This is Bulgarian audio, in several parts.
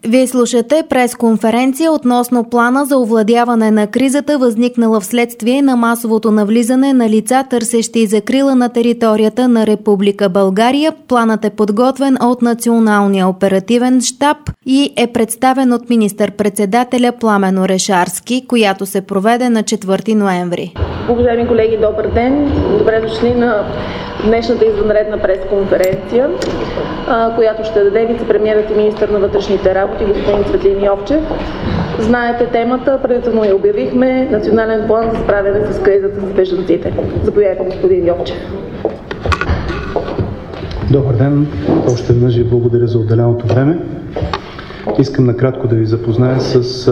Вие слушате пресконференция относно плана за овладяване на кризата, възникнала вследствие на масовото навлизане на лица, търсещи закрила на територията на Република България. Планът е подготвен от Националния оперативен щаб и е представен от министър-председателя Пламен Орешарски, която се проведе на 4 ноември. Уважаеми колеги, добър ден! Добре дошли на днешната извънредна пресконференция, която ще даде вицепремиерът и министър на вътрешните работи господин Цветлин Йовчев. Знаете темата, предварително я обявихме, национален план за справяне с кризата с бежанците. Заповядайте, господин Йовчев. Добър ден! Още веднъж ви благодаря за отделеното време. Искам накратко да ви запозная с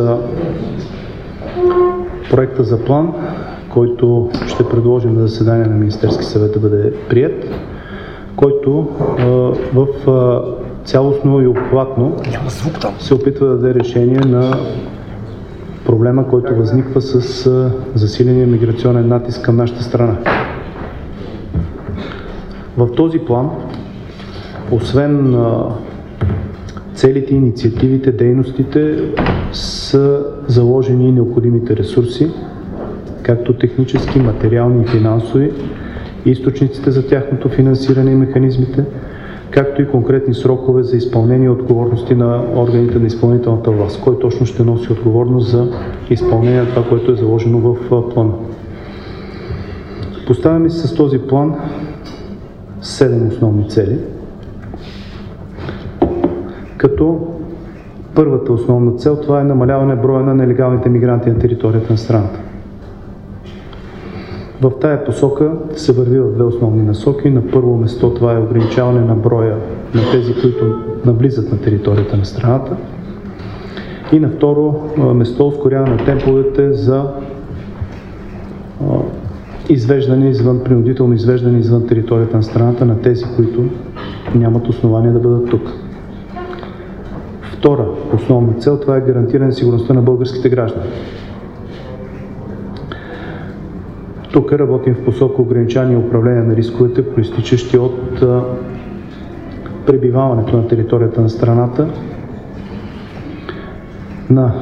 проекта за план, който ще предложим на заседание на Министерски съвет да бъде приет, който в цялостно и обхватно се опитва да даде решение на проблема, който възниква с засиления миграционен натиск към нашата страна. В този план, освен целите, инициативите, дейностите, са заложени и необходимите ресурси, както технически, материални и финансови, източниците за тяхното финансиране и механизмите, както и конкретни срокове за изпълнение и отговорности на органите на изпълнителната власт, кой точно ще носи отговорност за изпълнение на това, което е заложено в плана. Поставяме си с този план 7 основни цели, като първата основна цел това е намаляване броя на нелегалните мигранти на територията на страната. В тая посока се върви в две основни насоки. На първо место това е ограничаване на броя на тези, които навлизат на територията на страната. И на второ место ускоряване на темповете за принудително извеждане извън територията на страната на тези, които нямат основания да бъдат тук. Втора основна цел това е гарантиране сигурността на българските граждани. Тук работим в посока ограничаване и управление на рисковете, произтичащи от пребиваването на територията на страната на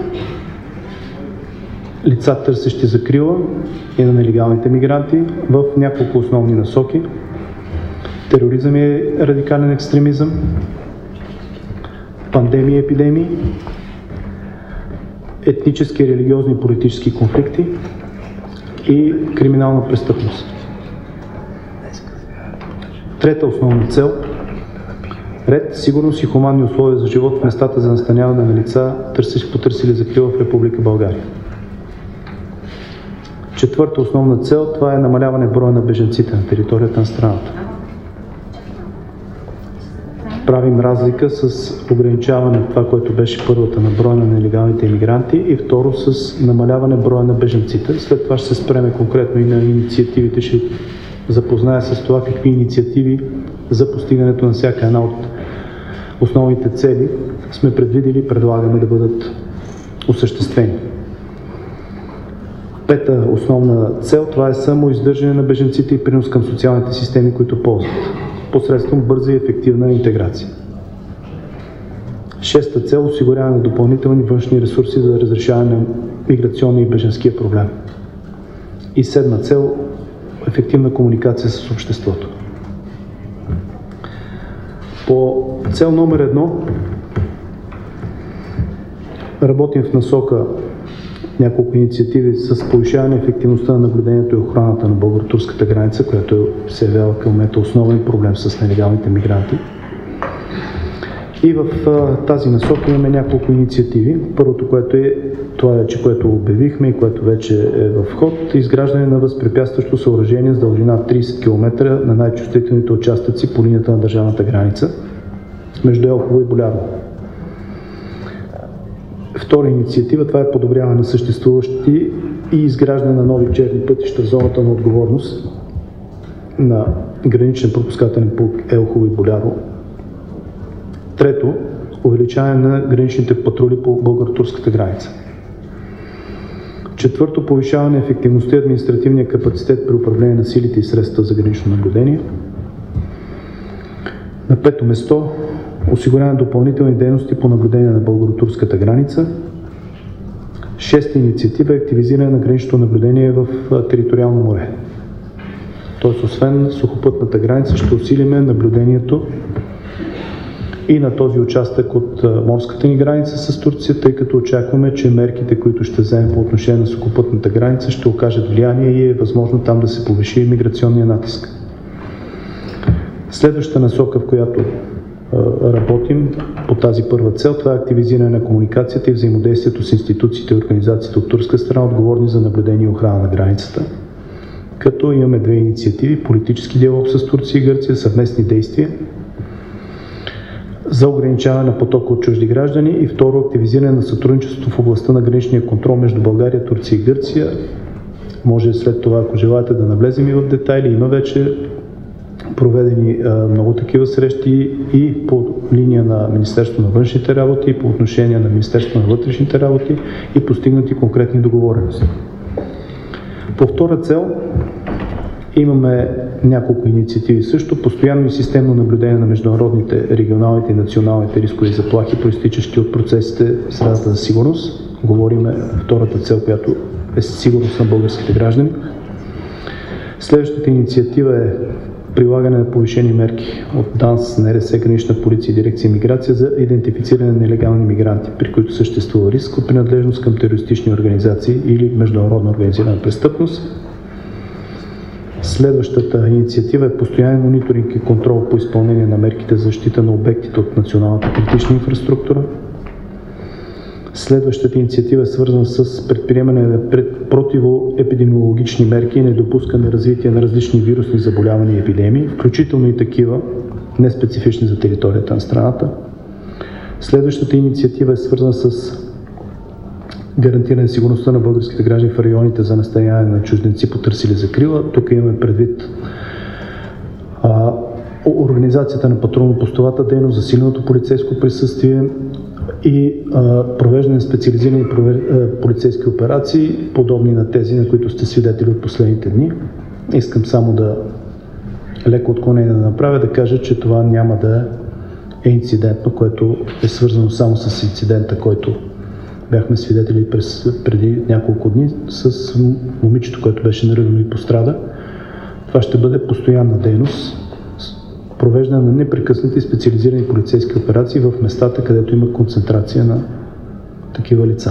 лица, търсещи закрила и на нелегалните мигранти в няколко основни насоки: тероризъм и радикален екстремизъм, пандемии и епидемии, етнически, религиозни и политически конфликти и криминална престъпност. Трета основна цел – ред, сигурност и хуманни условия за живот в местата за настаняване на лица, потърсили закрила в Република България. Четвърта основна цел – това е намаляване броя на бежанците на територията на страната. Правим разлика с ограничаване на това, което беше първата, на броя на нелегалните имигранти, и второ с намаляване броя на бежанците. След това ще се спреме конкретно и на инициативите, ще запозная с това какви инициативи за постигането на всяка една от основните цели сме предвидили и предлагаме да бъдат осъществени. Пета основна цел това е самоиздържане на бежанците и принос към социалните системи, които ползват, посредством бърза и ефективна интеграция. Шеста цел – осигуряване на допълнителни външни ресурси за разрешаване на миграционния и бежанския проблем. И седма цел – ефективна комуникация с обществото. По цел номер 1 работим в насока няколко инициативи с повишаване ефективността на наблюдението и охраната на българо-турската граница, която се явява към момента основен проблем с нелегалните мигранти. И в тази насока имаме няколко инициативи. Първото, което обявихме и което вече е в ход, е изграждане на възпрепятстващо съоръжение с дължина 30 км на най-чувствителните участъци по линията на държавната граница между Елхово и Болярово. Втора инициатива, това е подобряване на съществуващи и изграждане на нови черни пътища в зоната на отговорност на граничен пропускателен пункт Елхово и Болярово. Трето, увеличаване на граничните патрули по българо-турската граница. Четвърто, повишаване на ефективността и административния капацитет при управление на силите и средства за гранично наблюдение. На пето место, осигуряване на допълнителни дейности по наблюдение на българо-турската граница. Шеста инициатива е активизиране на граничното наблюдение в териториално море. Тоест, освен сухопътната граница, ще усилиме наблюдението и на този участък от морската ни граница с Турция, тъй като очакваме, че мерките, които ще вземем по отношение на сухопътната граница, ще окажат влияние и е възможно там да се повиши миграционния натиск. Следващата насока, в която работим по тази първа цел, това е активизиране на комуникацията и взаимодействието с институциите и организациите от турска страна, отговорни за наблюдение и охрана на границата. Като имаме две инициативи: политически диалог с Турция и Гърция, съвместни действия за ограничаване на потока от чужди граждани и второ, активизиране на сътрудничеството в областта на граничния контрол между България, Турция и Гърция. Може след това, ако желаете, да навлезем и в детайли. Има вече проведени много такива срещи и по линия на Министерството на външните работи, и по отношение на Министерството на вътрешните работи, и постигнати конкретни договорености. По втора цел имаме няколко инициативи също. Постоянно и системно наблюдение на международните, регионалните и националните рискови заплахи, произтичащи от процесите в средата за сигурност. Говориме втората цел, която е сигурност на българските граждани. Следващата инициатива е прилагане на повишени мерки от ДАНС, НРС, Гранична полиция и дирекция миграция за идентифициране на нелегални мигранти, при които съществува риск от принадлежност към терористични организации или международна организирана престъпност. Следващата инициатива е постоянен мониторинг и контрол по изпълнение на мерките за защита на обектите от националната критична инфраструктура. Следващата инициатива е свързана с предприемане на противоепидемиологични мерки и недопускане развитие на различни вирусни заболявания и епидемии, включително и такива неспецифични за територията на страната. Следващата инициатива е свързана с гарантиране сигурността на българските граждани в районите за настаняване на чужденци, потърсили закрила. Тук имаме предвид организацията на патрулно-постовата дейност, засиленото полицейско присъствие и провеждане на специализирани полицейски операции, подобни на тези, на които сте свидетели от последните дни. Искам само да леко отклонение да направя, да кажа, че това няма да е инцидентно, което е свързано само с инцидента, който бяхме свидетели преди няколко дни с момичето, което беше наредено и пострада. Това ще бъде постоянна дейност, провеждане на непрекъснати специализирани полицейски операции в местата, където има концентрация на такива лица.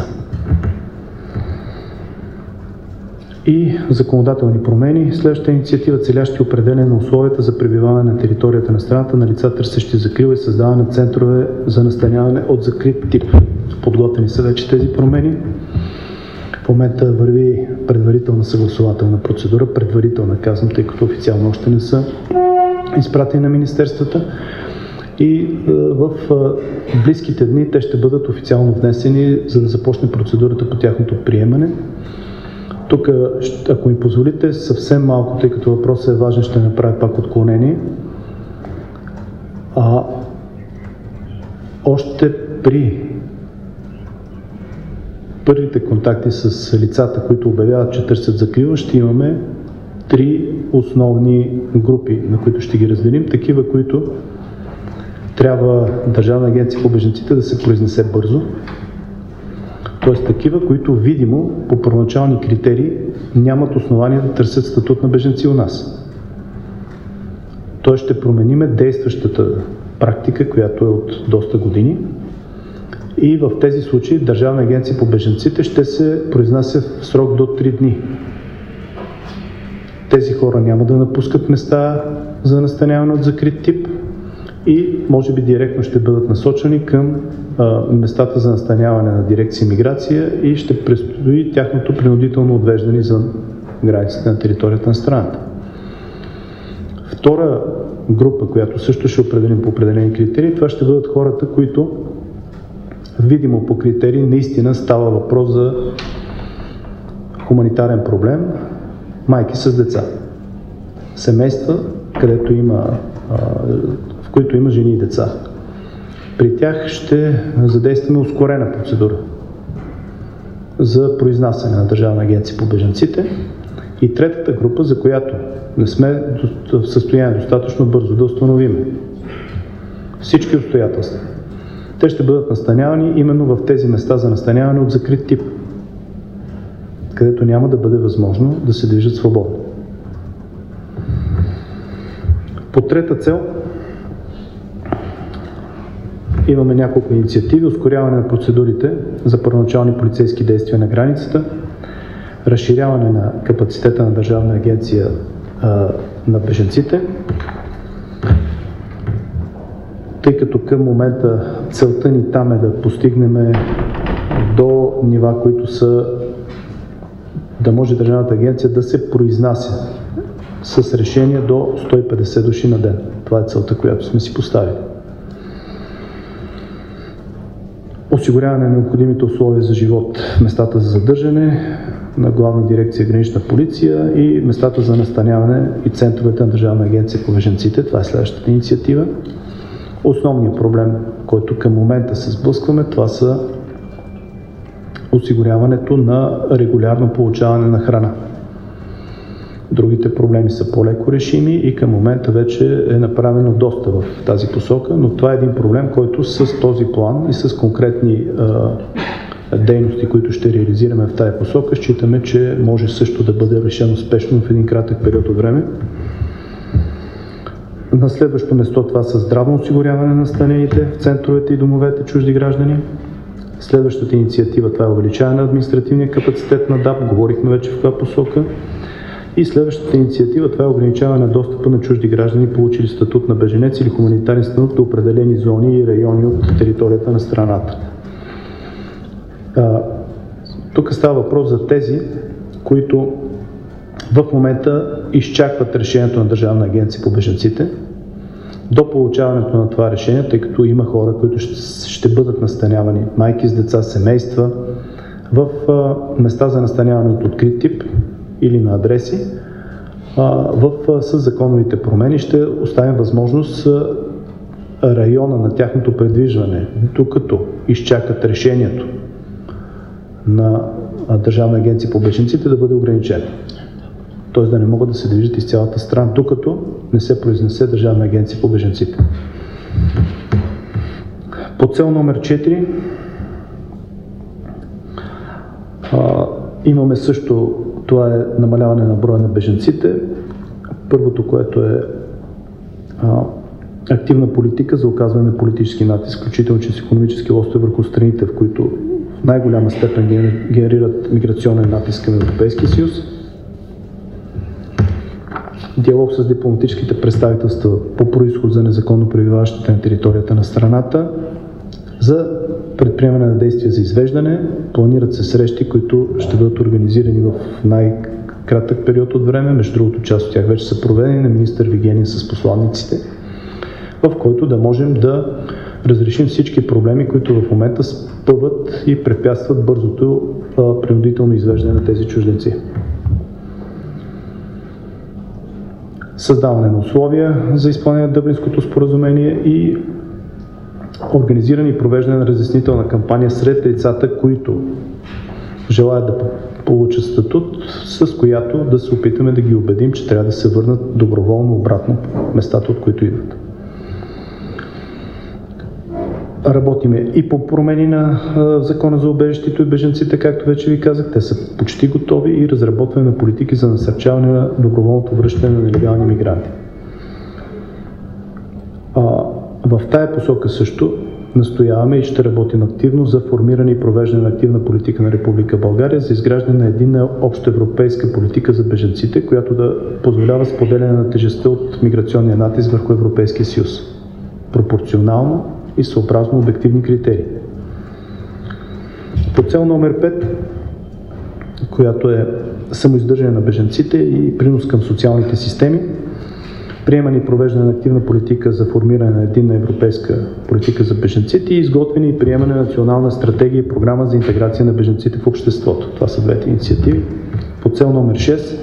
И законодателни промени. Следващата инициатива, целящи определяне на условията за пребиваване на територията на страната на лица, търсещи закрила, и създаване на центрове за настаняване от закрит тип. Подготвени са вече тези промени. В момента върви предварителна съгласувателна процедура, предварителна казвам, тъй като официално още не са изпратени на министерствата, и в близките дни те ще бъдат официално внесени, за да започне процедурата по тяхното приемане. Тук, ако ми позволите, съвсем малко, тъй като въпросът е важен, ще направя пак отклонение. Още при първите контакти с лицата, които обявяват, че търсят закрила, ще имаме три основни групи, на които ще ги разделим. Такива, които трябва Държавна агенция по бежанците да се произнесе бързо. Т.е. такива, които видимо по първоначални критерии нямат основания да търсят статут на бежанци у нас. Т.е. ще промениме действащата практика, която е от доста години, и в тези случаи Държавна агенция по бежанците ще се произнася в срок до 3 дни. Тези хора няма да напускат места за настаняване от закрит тип и може би директно ще бъдат насочени към местата за настаняване на дирекция миграция и ще предстои тяхното принудително отвеждане за границите на територията на страната. Втора група, която също ще определим по определени критерии, това ще бъдат хората, които видимо по критерии наистина става въпрос за хуманитарен проблем, майки с деца, семейства, където в които има жени и деца. При тях ще задействаме ускорена процедура за произнасяне на Държавна агенция по бежанците. И третата група, за която не сме в състояние достатъчно бързо да установим всички обстоятелства. Те ще бъдат настанявани именно в тези места за настаняване от закрит тип, където няма да бъде възможно да се движат свободно. По трета цел имаме няколко инициативи: ускоряване на процедурите за първоначални полицейски действия на границата, разширяване на капацитета на Държавна агенция на бежанците, тъй като към момента целта ни там е да постигнем до нива, които са да може Държавната агенция да се произнася с решение до 150 души на ден. Това е целта, която сме си поставили. Осигуряване на необходимите условия за живот, местата за задържане на Главна дирекция Гранична полиция и местата за настаняване и центровете на Държавна агенция по бежанците. Това е следващата инициатива. Основният проблем, който към момента се сблъскваме, това са осигуряването на регулярно получаване на храна. Другите проблеми са по-леко решими и към момента вече е направено доста в тази посока, но това е един проблем, който с този план и с конкретни дейности, които ще реализираме в тази посока, считаме, че може също да бъде решено успешно в един кратък период от време. На следващо место това са здравно осигуряване на настанените в центровете и домовете чужди граждани. Следващата инициатива това е увеличаване на административния капацитет на ДАП, говорихме вече в това посока. И следващата инициатива това е ограничаване на достъпа на чужди граждани, получили статут на беженец или хуманитарен статут до определени зони и райони от територията на страната. Тук става въпрос за тези, които в момента изчакват решението на Държавна агенция по бежанците до получаването на това решение, тъй като има хора, които ще бъдат настанявани, майки с деца, семейства, в места за настаняване от открит тип или на адреси. С законовите промени ще оставим възможност района на тяхното предвижване, докато изчакат решението на Държавна агенция по бежанците, да бъде ограничен. Т.е. да не могат да се движат из цялата страна, докато не се произнесе Държавна агенция по бежанците. По цел номер 4 имаме също, това е намаляване на броя на бежанците. Първото, което е активна политика за оказване на политически натиск, включително чрез икономически лостове върху страните, в които в най-голяма степен генерират миграционен натиск към Европейския съюз. Диалог с дипломатическите представителства по произход за незаконно пребиваващите на територията на страната. За предприемане на действия за извеждане планират се срещи, които ще бъдат организирани в най-кратък период от време. Между другото, част от тях вече са проведени на министър Вигенин с посланниците, в който да можем да разрешим всички проблеми, които в момента спъват и препятстват бързото принудително извеждане на тези чужденци. Създаване на условия за изпълнение на Дъблинското споразумение и организиране и провеждане на разяснителна кампания сред лицата, които желаят да получат статут, с която да се опитаме да ги убедим, че трябва да се върнат доброволно обратно в местата, от които идват. Работиме и по промени на Закона за убежището и бежанците, както вече ви казах, те са почти готови, и разработване на политики за насърчаване на доброволното връщане на нелегални мигранти. В тая посока също настояваме и ще работим активно за формиране и провеждане на активна политика на Република България за изграждане на единна общоевропейска политика за бежанците, която да позволява споделяне на тежестта от миграционния натиск върху Европейския съюз. Пропорционално и съобразно обективни критерии. По цел номер 5, която е самоиздържане на бежанците и принос към социалните системи, приемане и провеждане на активна политика за формиране на единна европейска политика за бежанците и изготвяне и приемане на национална стратегия и програма за интеграция на бежанците в обществото. Това са двете инициативи. По цел номер 6,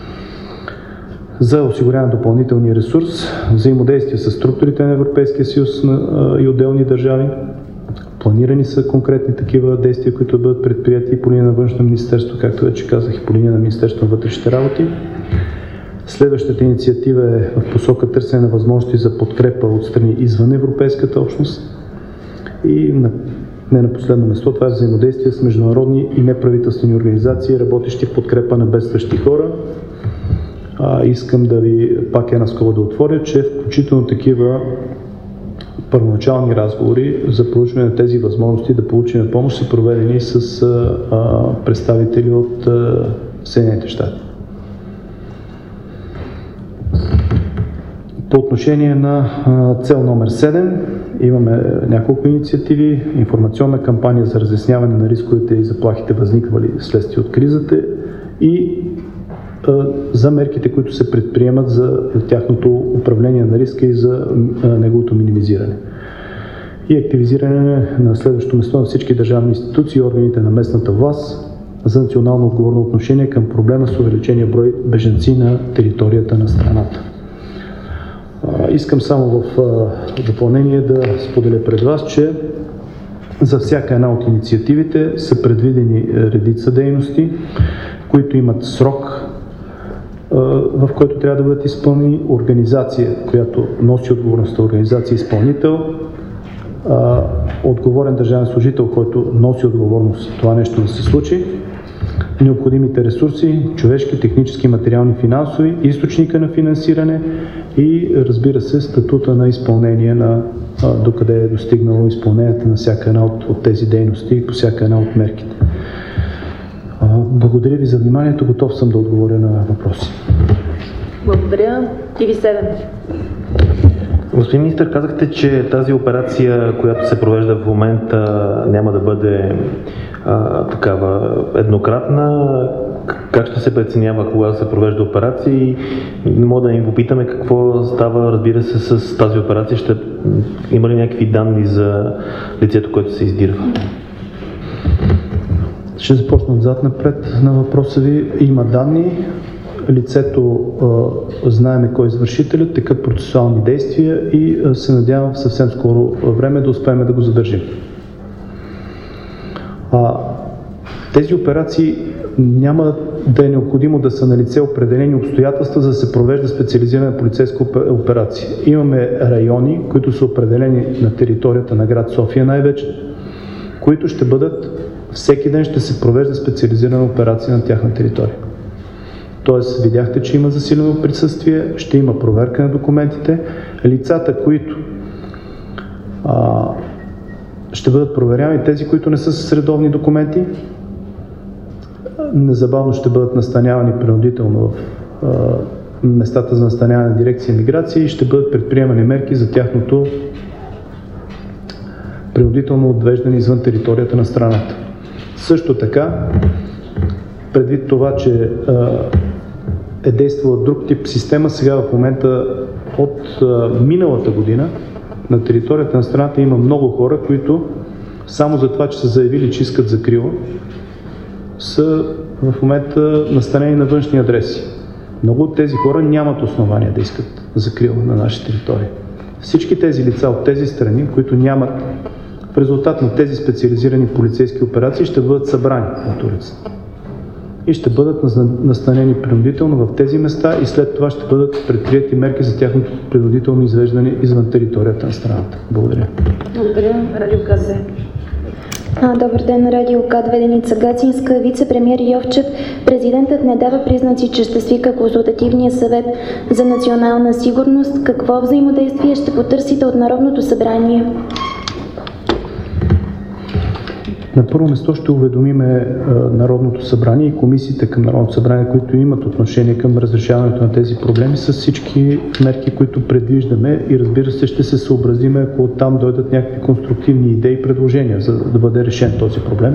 за осигуряване на допълнителния ресурс, взаимодействие с структурите на Европейския съюз и отделни държави. Планирани са конкретни такива действия, които бъдат предприяти и по линия на Външно министерство, както вече казах, и по линия на Министерство на вътрешните работи. Следващата инициатива е в посока търсене на възможности за подкрепа от страни извън Европейската общност. И не на последно место, това е взаимодействие с международни и неправителствени организации, работещи в подкрепа на бедстващи хора. Искам да ви пак една скоба да отворя, че включително такива първоначални разговори за проучване на тези възможности да получим помощ са проведени с представители от Съединените щати. По отношение на цел номер 7 имаме няколко инициативи, информационна кампания за разясняване на рисковете и заплахите, възниквали вследствие от кризата, и за мерките, които се предприемат за тяхното управление на риска и за неговото минимизиране. И активизиране на следващото место на всички държавни институции и органите на местната власт за национално отговорно отношение към проблема с увеличения брой бежанци на територията на страната. Искам само в допълнение да споделя пред вас, че за всяка една от инициативите са предвидени редица дейности, които имат срок, в който трябва да бъдат изпълнени, организация, която носи отговорността, организация изпълнител, отговорен държавен служител, който носи отговорност това нещо да се случи, необходимите ресурси, човешки, технически, материални, финансови, източника на финансиране и, разбира се, статута на изпълнение на докъде е достигнало изпълнението на всяка една от тези дейности и по всяка една от мерките. Благодаря ви за вниманието. Готов съм да отговоря на въпроси. Благодаря. TV7. Господин министър, казахте, че тази операция, която се провежда в момента, няма да бъде такава еднократна. Как ще се преценява, кога се провежда операция, и не мога да ни попитаме какво става, разбира се, с тази операция. Ще има ли някакви данни за лицето, което се издирва? Ще започна отзад напред на въпроса ви. Има данни. Лицето знаеме кой е извършителят, текат процесуални действия и се надявам в съвсем скоро време да успеем да го задържим. Тези операции няма да е необходимо да са налице определени обстоятелства, за да се провежда специализирана полицейска операция. Имаме райони, които са определени на територията на град София най-вече, които ще бъдат, всеки ден ще се провежда специализирана операция на тяхна територия. Тоест, видяхте, че има засилено присъствие, ще има проверка на документите. Лицата, които ще бъдат проверявани, тези, които не са с редовни документи, незабавно ще бъдат настанявани принудително в местата за настаняване на дирекция миграция и ще бъдат предприемани мерки за тяхното принудително отвеждане извън територията на страната. Също така, предвид това, че е действала друг тип система, сега в момента от миналата година на територията на страната има много хора, които само за това, че са заявили, че искат закрила, са в момента настанени на външни адреси. Много от тези хора нямат основания да искат закрила на наша територия. Всички тези лица от тези страни, които нямат, в резултат на тези специализирани полицейски операции, ще бъдат събрани от улицата и ще бъдат настанени принудително в тези места и след това ще бъдат предприяти мерки за тяхното принудително извеждане извън територията на страната. Благодаря. Благодаря. Радио КЗ. Добър ден на Радио К2, Деница Гацинска, вице-премиер Йовчев. Президентът не дава признаци, че ще свика Консултативния съвет за национална сигурност. Какво взаимодействие ще потърсите от Народното събрание? На първо место ще уведомиме Народното събрание и комисиите към Народното събрание, които имат отношение към разрешаването на тези проблеми, с всички мерки, които предвиждаме, и разбира се ще се съобразиме, ако оттам дойдат някакви конструктивни идеи и предложения, за да бъде решен този проблем.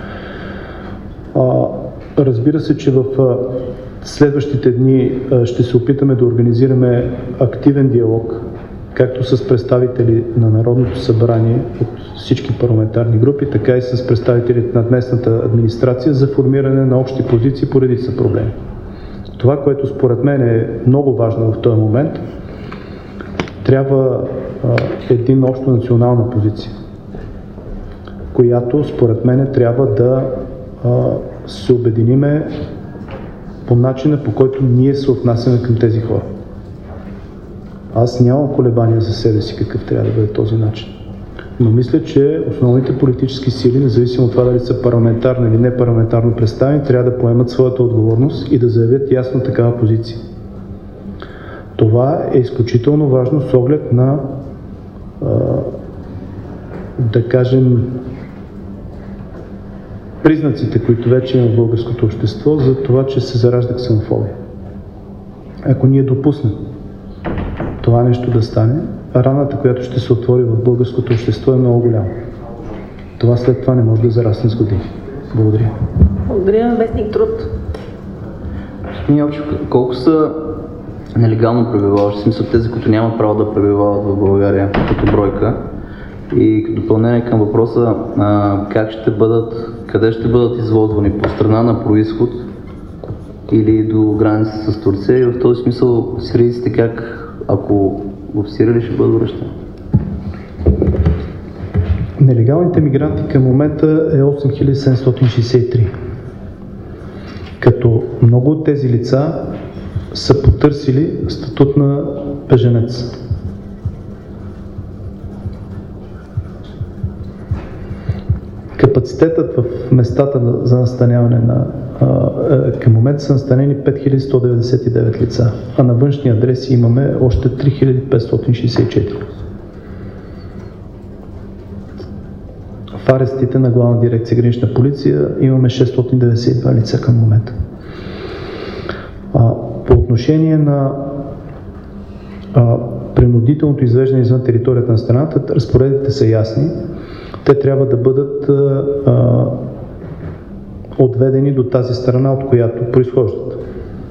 Разбира се, че в следващите дни ще се опитаме да организираме активен диалог, както с представители на Народното събрание от всички парламентарни групи, така и с представителите на местната администрация за формиране на общи позиции по редица проблеми. Това, което според мен е много важно в този момент, трябва един общо национална позиция, която според мен трябва да се обединиме по начина, по който ние се отнасяме към тези хора. Аз нямам колебания за себе си какъв трябва да бъде този начин. Но мисля, че основните политически сили, независимо от това дали са парламентарно или не парламентарно представени, трябва да поемат своята отговорност и да заявят ясно такава позиция. Това е изключително важно с оглед на, да кажем, признаците, които вече има в българското общество, за това, че се заражда ксенофобия. Ако ние допуснем това нещо да стане, раната, която ще се отвори в българското общество, е много голяма. Това след това не може да зарасне с години. Благодаря. Благодаря. Вестник Труд. Господин Йовчев, колко са нелегално пребиваващи, в смисъл тези, които нямат право да пребивават в България като бройка? И като допълнение към въпроса, къде ще бъдат извозвани? По страна на произход или до граница с Турция? И в този смисъл сирийците как, ако в Сирия ли ще бъдат връщани? Нелегалните мигранти към момента е 8763. Като много от тези лица са потърсили статут на бежанец. Капацитетът в местата за настаняване към момента са настанени 5199 лица, а на външни адреси имаме още 3564. В арестите на Главна дирекция Гранична полиция имаме 692 лица към момента. По отношение на принудителното извеждане извън територията на страната, разпоредбите са ясни. Те трябва да бъдат отведени до тази страна, от която произхождат.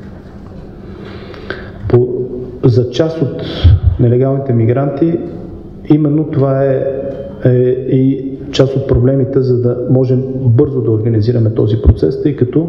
За част от нелегалните мигранти, именно това е и част от проблемите, за да можем бързо да организираме този процес, тъй като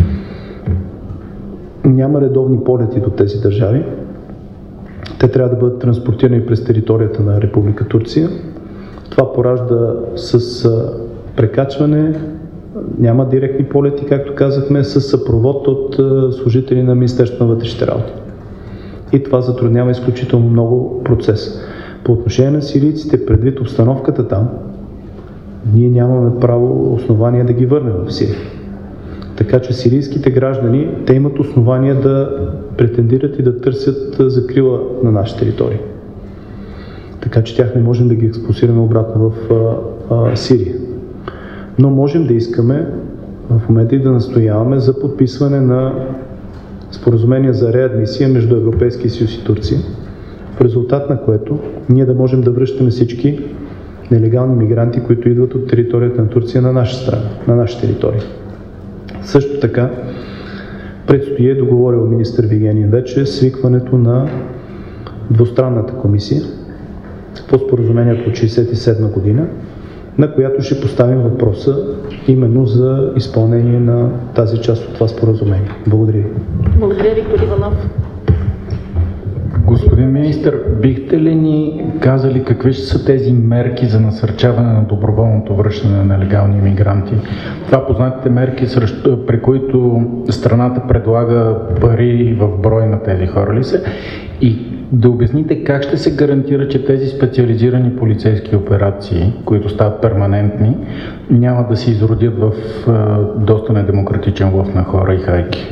няма редовни полети до тези държави. Те трябва да бъдат транспортирани през територията на Република Турция. Това поражда с прекачване, няма директни полети, както казахме, с съпровод от служители на Министерството на вътрешните работи. И това затруднява изключително много процес. По отношение на сирийците, предвид обстановката там, ние нямаме право основание да ги върнем в Сирия. Така че сирийските граждани, те имат основание да претендират и да търсят закрила на наша територия. Така че тях не можем да ги експулсираме обратно в Сирия. Но можем да искаме в момента и да настояваме за подписване на споразумение за реадмисия между Европейския съюз и Турция, в резултат на което ние да можем да връщаме всички нелегални мигранти, които идват от територията на Турция на наша страна, на наша територия. Също така предстои, договорил министър Вигенин вече, свикването на двустранната комисия по споразумението от 1967 година, на която ще поставим въпроса именно за изпълнение на тази част от това споразумение. Благодаря ви. Благодаря, Виктор Иванов. Господин министър, бихте ли ни казали какви ще са тези мерки за насърчаване на доброволното връщане на нелегални имигранти? Това познатите мерки, при които страната предлага пари в брой на тези хора ли са? И да обясните как ще се гарантира, че тези специализирани полицейски операции, които стават перманентни, няма да се изродят в доста недемократичен лов на хора и хайки?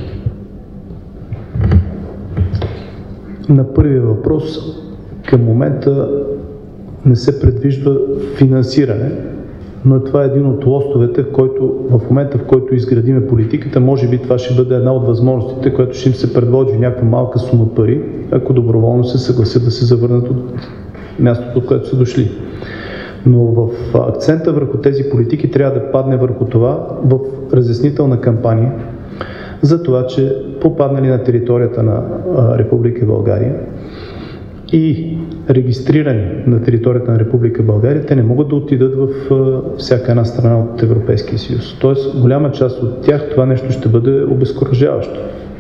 На първия въпрос, към момента не се предвижда финансиране, но това е един от лостовете, в момента, в който изградиме политиката, може би това ще бъде една от възможностите, която ще им се предложи някаква малка сума пари, ако доброволно се съгласят да се завърнат от мястото, от което са дошли. Но в акцента върху тези политики трябва да падне върху това в разяснителна кампания, за това, че попаднали на територията на Република България и регистрирани на територията на Република България, те не могат да отидат в всяка една страна от Европейския съюз. Тоест, голяма част от тях това нещо ще бъде обезкуражаващо.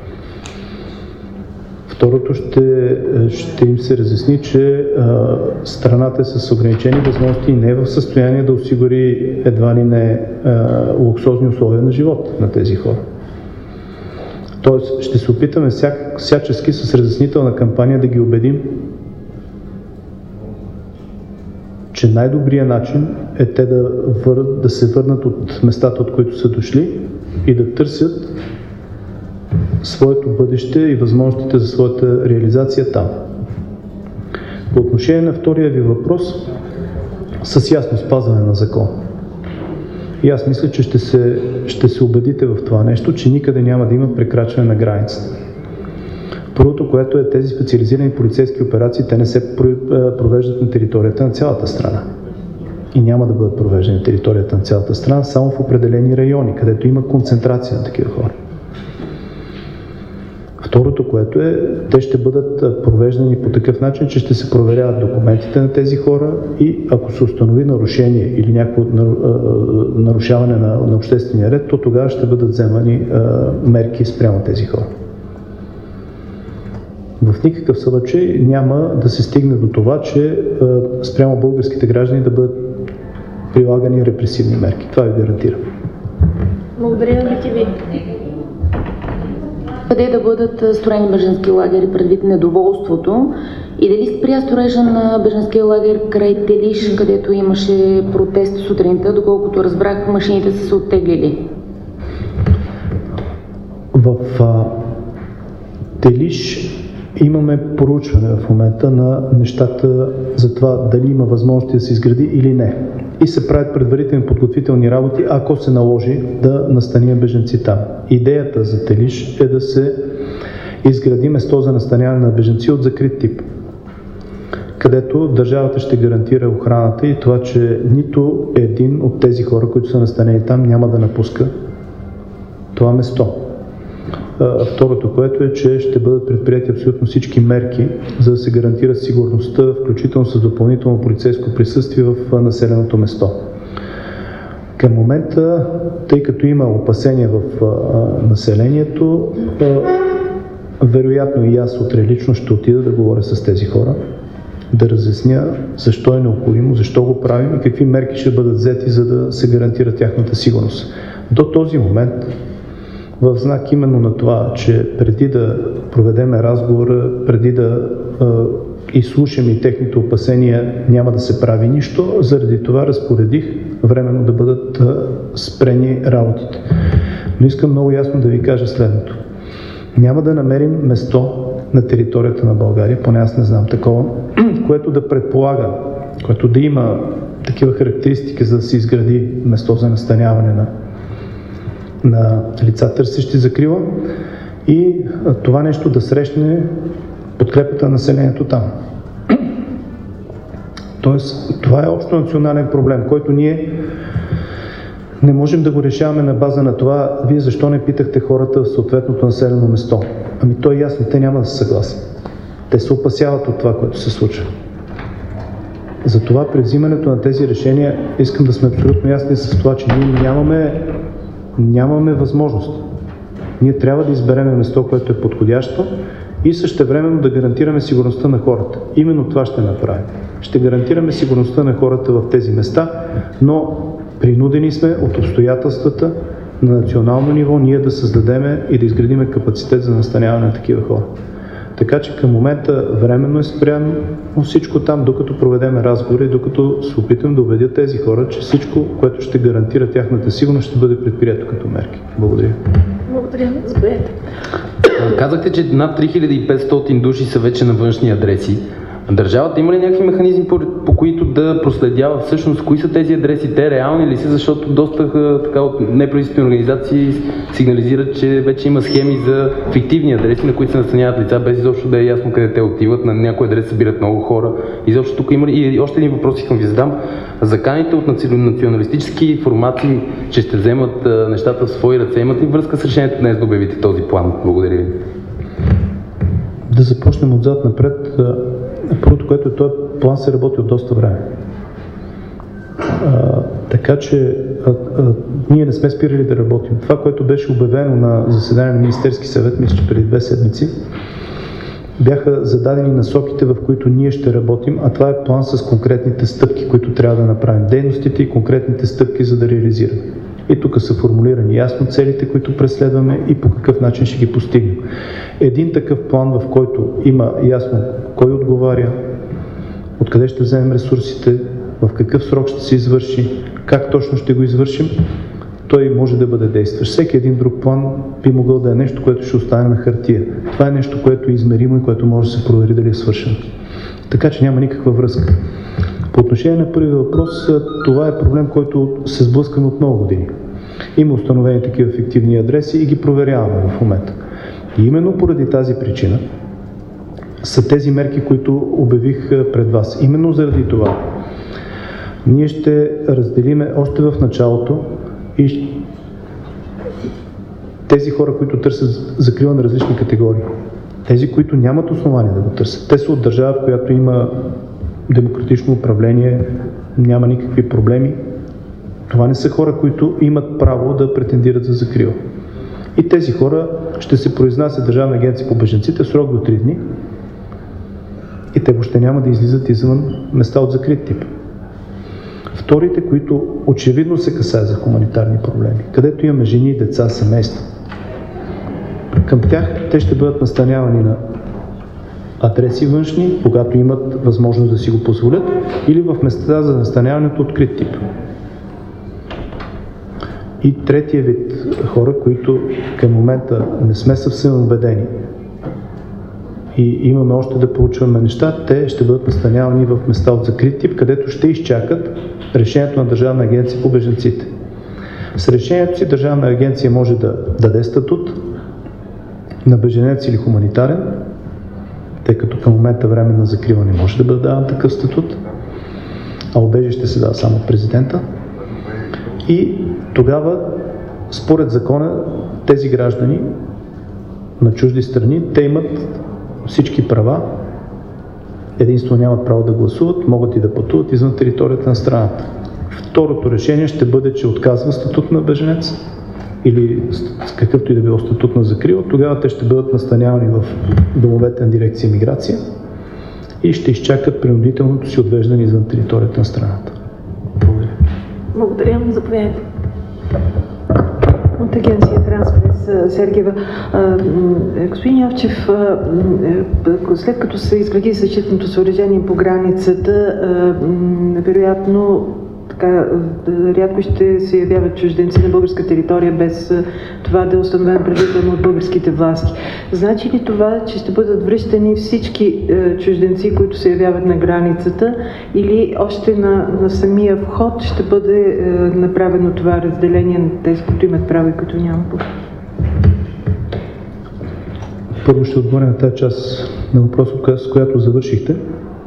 Второто ще им се разясни, че страната е с ограничени възможности и не е в състояние да осигури едва ли не луксозни условия на живот на тези хора. Тоест ще се опитаме всячески с разяснителна кампания да ги убедим, че най-добрият начин е те да се върнат от местата, от които са дошли и да търсят своето бъдеще и възможностите за своята реализация там. По отношение на втория ви въпрос, с ясно спазване на закон. И аз мисля, че ще се убедите в това нещо, че никъде няма да има прекрачване на границата. Първото, което е тези специализирани полицейски операции, те не се провеждат на територията на цялата страна. И няма да бъдат провеждани на територията на цялата страна, само в определени райони, където има концентрация на такива хора. Второто, което е, те ще бъдат провеждани по такъв начин, че ще се проверяват документите на тези хора и ако се установи нарушение или някакво нарушаване на обществения ред, то тогава ще бъдат вземани мерки спрямо тези хора. В никакъв случай няма да се стигне до това, че спрямо българските граждани да бъдат прилагани репресивни мерки. Това ви гарантирам. Благодаря ви. Къде да бъдат строени бежански лагери предвид недоволството и дали спря строежа на бежанския лагер край Телиш, където имаше протест сутринта, доколкото разбрах, машините са се оттеглили? В Телиш имаме проучване в момента на нещата за това дали има възможности да се изгради или не. И се правят предварителни подготвителни работи, ако се наложи да настаним бежанци там. Идеята за Телиш е да се изгради место за настаняване на бежанци от закрит тип, където държавата ще гарантира охраната и това, че нито един от тези хора, които са настанени там, няма да напуска това место. Второто, което е, че ще бъдат предприяти абсолютно всички мерки, за да се гарантира сигурността, включително с допълнително полицейско присъствие в населеното место. Към момента, тъй като има опасения в населението, вероятно и аз утре лично ще отида да говоря с тези хора, да разясня защо е необходимо, защо го правим и какви мерки ще бъдат взети, за да се гарантира тяхната сигурност. До този момент, в знак именно на това, че преди да проведеме разговора, преди да изслушаме и техните опасения, няма да се прави нищо, заради това разпоредих временно да бъдат спрени работите. Но искам много ясно да ви кажа следното. Няма да намерим место на територията на България, поне аз не знам такова, което да предполага, което да има такива характеристики, за да се изгради место за настаняване на лица, търсещи закрила и това нещо да срещне подкрепата на населението там. Тоест, това е общо национален проблем, който ние не можем да го решаваме на база на това, вие защо не питахте хората в съответното населено место. Ами то е ясно, те няма да са съгласни. Те се опасяват от това, което се случва. Затова при взимането на тези решения искам да сме абсолютно ясни с това, че ние нямаме възможност. Ние трябва да изберем место, което е подходящо и същевременно да гарантираме сигурността на хората. Именно това ще направим. Ще гарантираме сигурността на хората в тези места, но принудени сме от обстоятелствата на национално ниво ние да създадем и да изградим капацитет за настаняване на такива хора. Така че към момента временно е спряно всичко там, докато проведем разговори и докато се опитам да убедя тези хора, че всичко, което ще гарантира тяхната сигурност, ще бъде предприето като мерки. Благодаря. Благодаря. Заповядайте. Казахте, че над 3500 души са вече на външни адреси. Държавата има ли някакви механизми, по които да проследява всъщност кои са тези адреси? Те реални ли са? Защото доста така от неправителствени организации сигнализират, че вече има схеми за фиктивни адреси, на които се настаняват лица, без изобщо да е ясно къде те отиват. На някой адрес събират много хора. Изобщо тук има ли... И още един въпрос искам ви задам. Заканите от националистически формации, че ще вземат нещата в свои ръце, имат ли връзка с решението днес да обявите този план? Благодаря ви. Да започнем отзад напред. Първото, което е, този план се работи от доста време. Така че ние не сме спирали да работим. Това, което беше обявено на заседание на Министерски съвет, мисля, че преди 2 седмици, бяха зададени насоките, в които ние ще работим, а това е план с конкретните стъпки, които трябва да направим, дейностите и конкретните стъпки, за да реализираме. И тук са формулирани ясно целите, които преследваме и по какъв начин ще ги постигнем. Един такъв план, в който има ясно кой отговаря, откъде ще вземем ресурсите, в какъв срок ще се извърши, как точно ще го извършим, той може да бъде действащ. Всеки един друг план би могъл да е нещо, което ще остане на хартия. Това е нещо, което е измеримо и което може да се провери дали е свършено. Така че няма никаква връзка. По отношение на първи въпрос, това е проблем, който се сблъскаме от много години. Има установени такива фиктивни адреси и ги проверяваме в момента. И именно поради тази причина са тези мерки, които обявих пред вас. Именно заради това ние ще разделиме още в началото и тези хора, които търсят закрила на различни категории. Тези, които нямат основания да го търсят. Те са от държава, в която има демократично управление, няма никакви проблеми. Това не са хора, които имат право да претендират за закрила. И тези хора ще се произнася Държавна агенция по бежанците в срок до 3 дни и те въобще няма да излизат извън места от закрит тип. Вторите, които очевидно се касаят за хуманитарни проблеми, където имаме жени, деца, семейства. Към тях те ще бъдат настанявани на адреси външни, когато имат възможност да си го позволят, или в места за настаняване от открит тип. И третия вид хора, които към момента не сме съвсем убедени и имаме още да проучваме неща, те ще бъдат настанявани в места от закрит тип, където ще изчакат решението на Държавна агенция по бежанците. С решението си Държавна агенция може да даде статут на бежанец или хуманитарен, тъй като към момента временна закрила не може да бъде даван такъв статут, а убежище се дава само от президента. И тогава, според закона, тези граждани на чужди страни, те имат всички права, единствено нямат право да гласуват, могат и да пътуват извън територията на страната. Второто решение ще бъде, че отказва статут на беженец или какъвто и да било статут на закрила, тогава те ще бъдат настанявани в домовете на дирекция миграция и ще изчакат принудителното си отвеждане извън територията на страната. Благодаря. Благодаря. Заповядайте. От агенция Транспрес Сергиева. Господин Йовчев, след като се изгради защитното съоръжение по границата, вероятно така, рядко ще се явяват чужденци на българска територия без това да е установено предварително от българските власти. Значи ли това, че ще бъдат връщани всички чужденци, които се явяват на границата, или още на самия вход ще бъде направено това разделение на тези, които имат право и които нямат? Първо ще отговоря на тази част на въпроса, с която завършихте.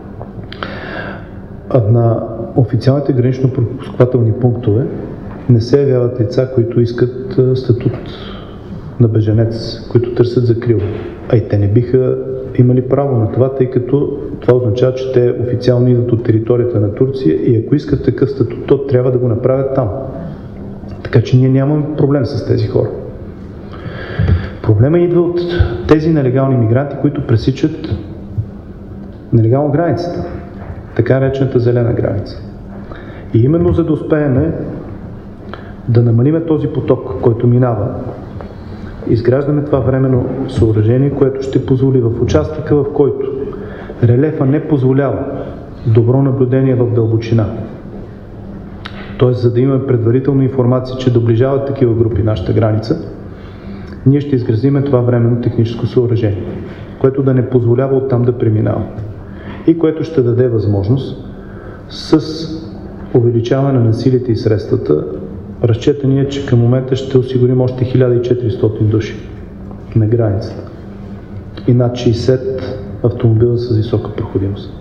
На официалните гранично-пропускателни пунктове не се явяват лица, които искат статут на беженец, които търсят закрила. А и те не биха имали право на това, тъй като това означава, че те официално идват от територията на Турция и ако искат такъв статут, то трябва да го направят там. Така че ние нямаме проблем с тези хора. Проблема идва от тези нелегални мигранти, които пресичат нелегално границата. Така наречената зелена граница. И именно за да успеем да намалиме този поток, който минава, изграждаме това временно съоръжение, което ще позволи в участъка, в който релефа не позволява добро наблюдение в дълбочина. Тоест, за да имаме предварителна информация, че доближават такива групи нашата граница, ние ще изградим това временно техническо съоръжение, което да не позволява оттам да преминава. И което ще даде възможност с увеличаване на силите и средствата, разчетение, че към момента ще осигурим още 1400 души на границата и над 60 автомобила с висока проходимост,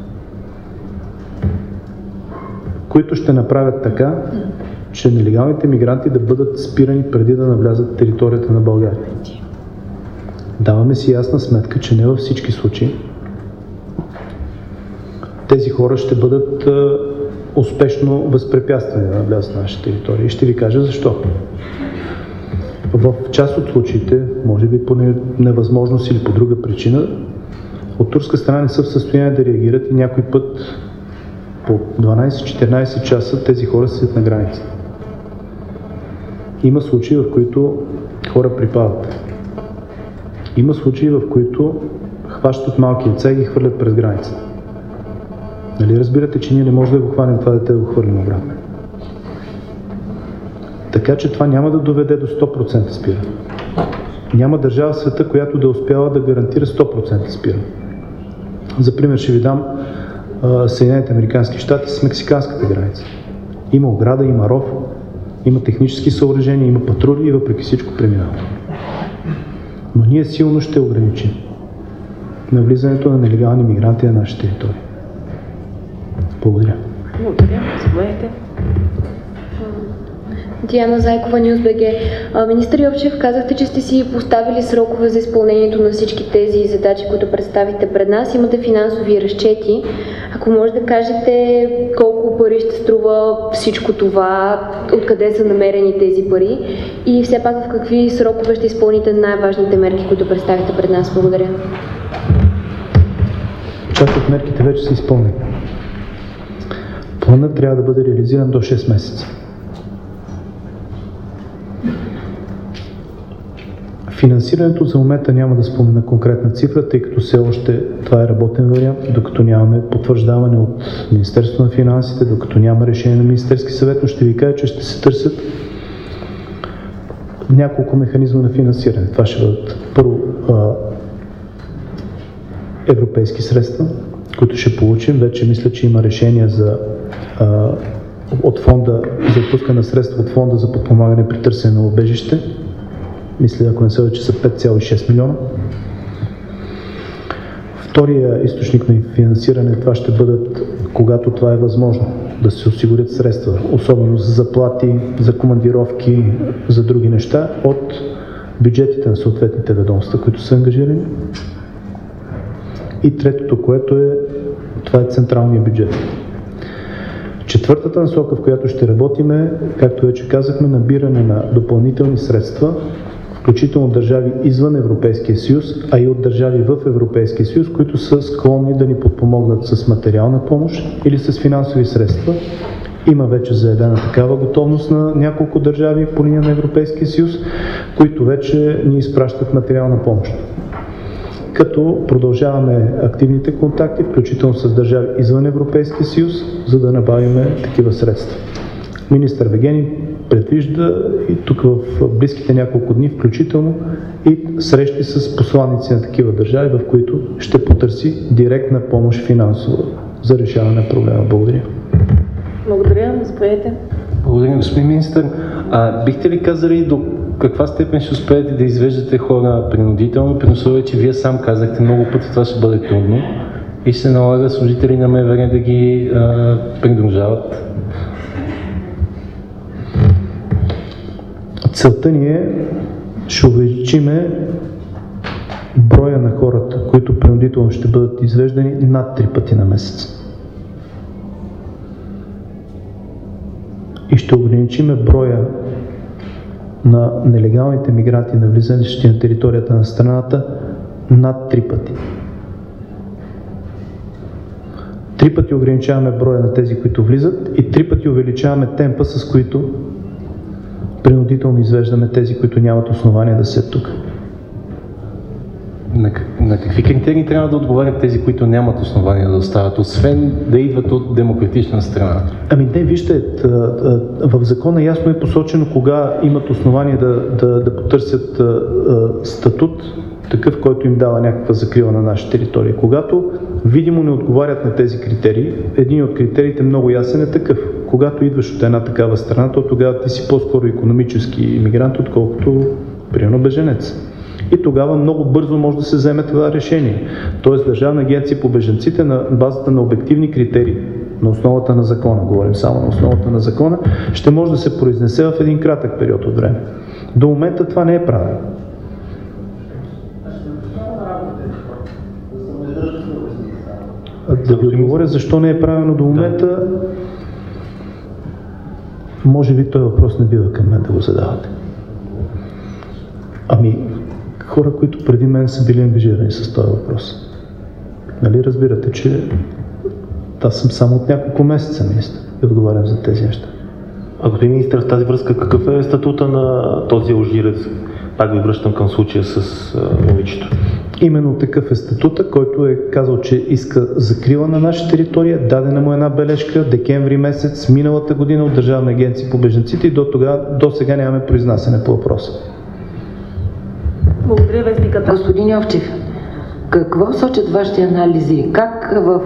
които ще направят така, че нелегалните мигранти да бъдат спирани преди да навлязат в територията на България. Даваме си ясна сметка, че не във всички случаи тези хора ще бъдат успешно възпрепятствани да навлязат на нашата територия. И ще ви кажа защо. В част от случаите, може би по невъзможност или по друга причина, От турска страна не са в състояние да реагират и някой път по 12-14 часа тези хора седят на граница. Има случаи, в които хора припадат. Има случаи, в които хващат малки деца и ги хвърлят през границата. Нали разбирате, че ние не можем да го хванем това дете да го хвърлим обратно. Така че това няма да доведе до 100% спиране. Няма държава в света, която да успява да гарантира 100% спиране. За пример ще ви дам Съединените американски щати с мексиканската граница. Има ограда, има ров, има технически съоръжения, има патрули и въпреки всичко преминава. Но ние силно ще ограничим навлизането на нелегални мигранти на наша територия. Благодаря. Благодаря. Заповядайте. Диана Зайкова, Нюз.бг. Министър Йовчев, казахте, че сте си поставили срокове за изпълнението на всички тези задачи, които представите пред нас. Имате финансови разчети. Ако може да кажете колко пари ще струва всичко това, откъде са намерени тези пари и все пак в какви срокове ще изпълните най-важните мерки, които представите пред нас. Благодаря. Част от мерките вече са изпълнени. Планът трябва да бъде реализиран до 6 месеца. Финансирането за момента няма да спомена конкретна цифра, тъй като все още това е работен вариант, докато нямаме потвърждаване от Министерството на финансите, докато няма решение на Министерски съвет, но ще ви кажа, че ще се търсят няколко механизма на финансиране. Това ще бъдат първо европейски средства, които ще получим. Вече мисля, че има решение от фонда за отпускане на средства от фонда за подпомагане при търсене на убежище. Мисля, ако не се вече са 5,6 милиона. Втория източник на финансиране, това ще бъдат, когато това е възможно, да се осигурят средства, особено за заплати, за командировки, за други неща, от бюджетите на съответните ведомства, които са ангажирани. И третото, което това е централния бюджет. Четвъртата насока, в която ще работим е, както вече казахме, набиране на допълнителни средства, включително държави извън Европейския съюз, а и от държави в Европейския съюз, които са склонни да ни подпомогнат с материална помощ или с финансови средства. Има вече заявена такава готовност на няколко държави по линия на Европейския съюз, които вече ни изпращат материална помощ. Като продължаваме активните контакти, включително с държави извън Европейския съюз, за да набавим такива средства. Министър Вегени предвижда и тук в близките няколко дни, включително и срещи с посланици на такива държави, в които ще потърси директна помощ финансова за решаване на проблема. Благодаря. Благодаря. Заповядайте. Благодаря, господин министър. Бихте ли казали до каква степен ще успеете да извеждате хора принудително, при условие, че вие сам казахте много пъти това ще бъде трудно и ще се налага служители на МВР да ги придружават? Целта ни ще увеличиме броя на хората, които принудително ще бъдат извеждани над 3 пъти на месец. И ще ограничиме броя на нелегалните мигранти, навлизащи на територията на страната, над 3 пъти. 3 пъти ограничаваме броя на тези, които влизат, и 3 пъти увеличаваме темпа, с които принудително извеждаме тези, които нямат основания да са тук. На какви критерии трябва да отговарят тези, които нямат основания да остават, освен да идват от демократична страна? Вижте, в закона ясно е посочено кога имат основание да потърсят статут, такъв, който им дава някаква закрила на наша територия. Когато видимо не отговарят на тези критерии, един от критериите много ясен е такъв. Когато идваш от една такава страна, то тогава ти си по-скоро икономически имигрант, отколкото примерно беженец. И тогава много бързо може да се вземе това решение. Тоест Държавна агенция по бежанците на базата на обективни критерии, на основата на закона, говорим само на основата на закона, ще може да се произнесе в един кратък период от време. До момента това не е правилно. Да ви отговоря защо не е правилно до момента, може би този въпрос не бива към мен да го задавате. Хора, които преди мен са били ангажирани с този въпрос. Нали разбирате, че аз съм само от няколко месеца министър и отговарям за тези неща. А господин министър, в тази връзка какъв е статута на този алжирец? Пак ви връщам към случая с момичето. Именно такъв е статута, който е казал, че иска закрила на наша територия. Дадена му една бележка декември месец миналата година от Държавна агенция по бежанците и до сега нямаме произнасяне по въпроса. Благодаря, вестниката. Господин Йовчев, какво сочат вашите анализи? Как в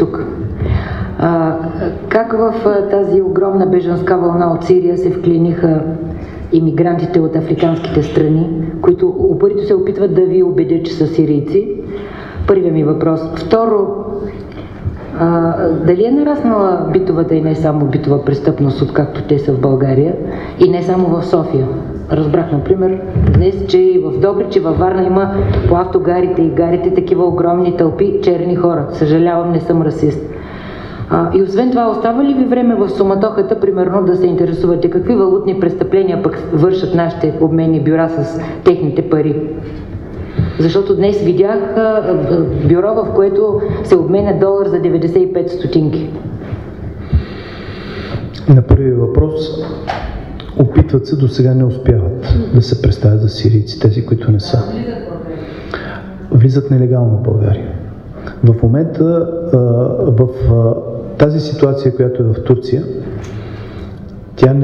как в тази огромна бежанска вълна от Сирия се вклиниха имигрантите от африканските страни, които упорито се опитват да ви убедят, че са сирийци? Първият ми въпрос. Второ, дали е нараснала битовата и не само битова престъпност, откакто те са в България, и не само в София? Разбрах, например, днес, че и в Добрич, и във Варна има по автогарите и гарите такива огромни тълпи черни хора. Съжалявам, не съм расист. И освен това, остава ли ви време в суматохата, примерно, да се интересувате какви валутни престъпления пък вършат нашите обменни бюра с техните пари? Защото днес видях бюро, в което се обменя долар за 95 стотинки. На първият въпрос, опитват се, до сега не успяват да се представят за сирийци, тези, които не са. Влизат нелегално в България. В момента, в тази ситуация, която е в Турция, тя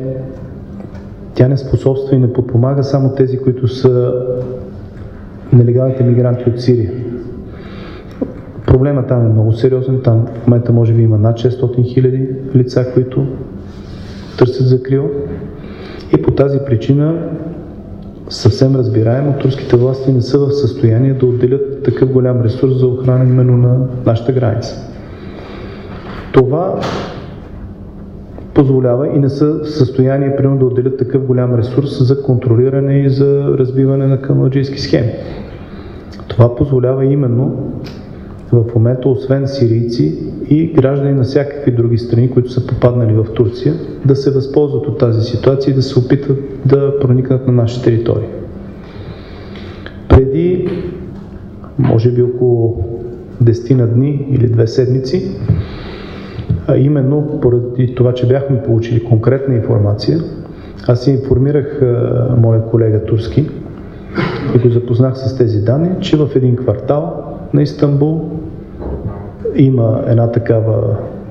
не способства и не подпомага само тези, които са нелегалните мигранти от Сирия. Проблемът там е много сериозен. Там в момента може би има над 600 хиляди лица, които търсят закрила. И по тази причина, съвсем разбираемо, турските власти не са в състояние да отделят такъв голям ресурс за охрана именно на нашата граница. Това позволява и не са в състояние примерно да отделят такъв голям ресурс за контролиране и за разбиване на каналджийски схеми. Това позволява именно в момента, освен сирийци и граждани на всякакви други страни, които са попаднали в Турция, да се възползват от тази ситуация и да се опитат да проникнат на наша територия. Преди, може би около 10 дни или 2 седмици, а именно поради това, че бяхме получили конкретна информация, аз информирах моя колега турски и го запознах с тези данни, че в един квартал на Истанбул има една такава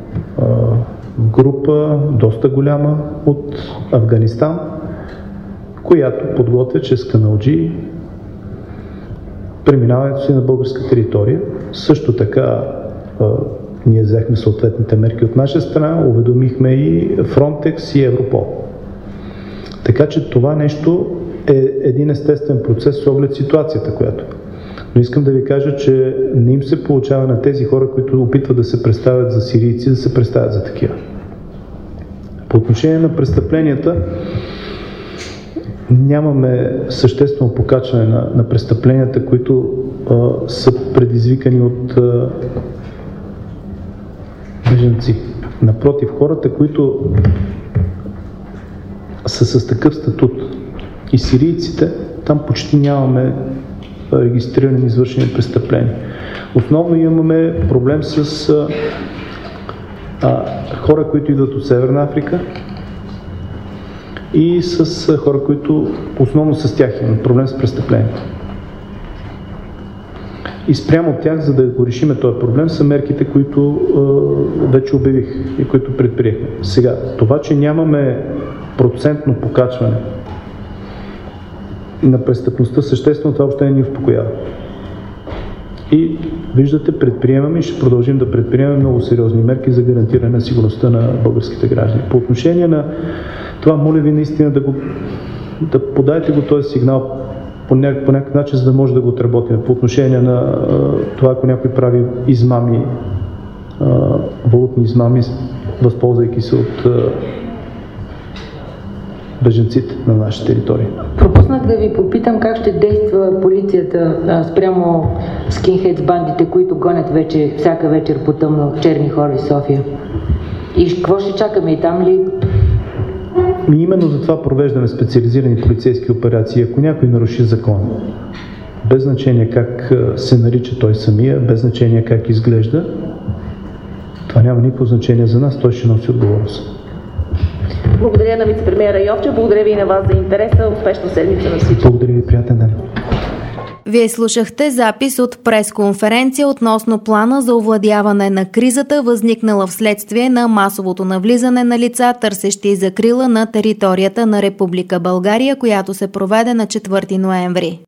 група, доста голяма, от Афганистан, която подготвя чрез каналджии преминаването си на българска територия. Също така ние взехме съответните мерки от наша страна, уведомихме и Frontex и Европол. Така че това нещо е един естествен процес с оглед ситуацията, която. Но искам да ви кажа, че не им се получава на тези хора, които опитват да се представят за сирийци, да се представят за такива. По отношение на престъпленията, нямаме съществено покачване на престъпленията, които са предизвикани от бежанци. Напротив, хората, които са с такъв статут и сирийците, там почти нямаме регистрирани извършени престъпления. Основно имаме проблем с хора, които идват от Северна Африка и с хора, които основно с тях имаме проблем с престъплението. И спрямо от тях, за да го решим този проблем, са мерките, които вече обявих и които предприехме. Сега, това, че нямаме процентно покачване на престъпността, съществено това въобще не ни успокоява. И виждате, предприемаме и ще продължим да предприемем много сериозни мерки за гарантиране на сигурността на българските граждани. По отношение на това, моля ви наистина да подайте го този сигнал по някакъв начин, за да може да го отработим. По отношение на това, ако някой прави измами, валутни измами, възползвайки се от бежанците на наша територия. Пропуснах да ви попитам как ще действа полицията спрямо скинхедс бандите, които гонят вече всяка вечер по тъмно черни хора в София. И какво ще чакаме, и там ли? Именно за това провеждаме специализирани полицейски операции. Ако някой наруши закон, без значение как се нарича той самия, без значение как изглежда, това няма никакво значение за нас, той ще носи отговорност. Благодаря на вицепремиера Йовчев, благодаря ви и на вас за интереса. Успешна седмица на всички. Благодаря ви, приятен ден. Вие слушахте запис от пресконференция относно плана за овладяване на кризата, възникнала вследствие на масовото навлизане на лица, търсещи закрила на територията на Република България, която се проведе на 4 ноември.